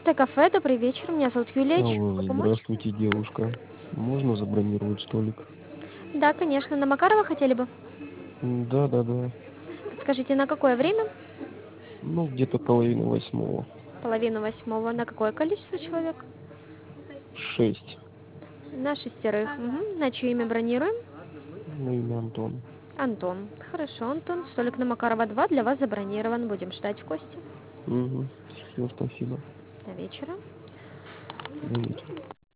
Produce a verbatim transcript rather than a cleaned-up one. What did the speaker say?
Латте кафе. Добрый вечер. Меня зовут Юлия. Чем Алло, могу помочь? здравствуйте, девушка. Можно забронировать столик? Да, конечно. На Макарова хотели бы? М, Да, да, да. Подскажите, на какое время? Ну, где-то половина восьмого. Половину восьмого. На какое количество человек? Шесть. На шестерых. Мгм. На чье имя бронируем? На имя Антон. Антон. Хорошо, Антон. Столик на Макарова два для вас забронирован. Будем ждать в гости Угу. Все, спасибо. до вечера. До вечера.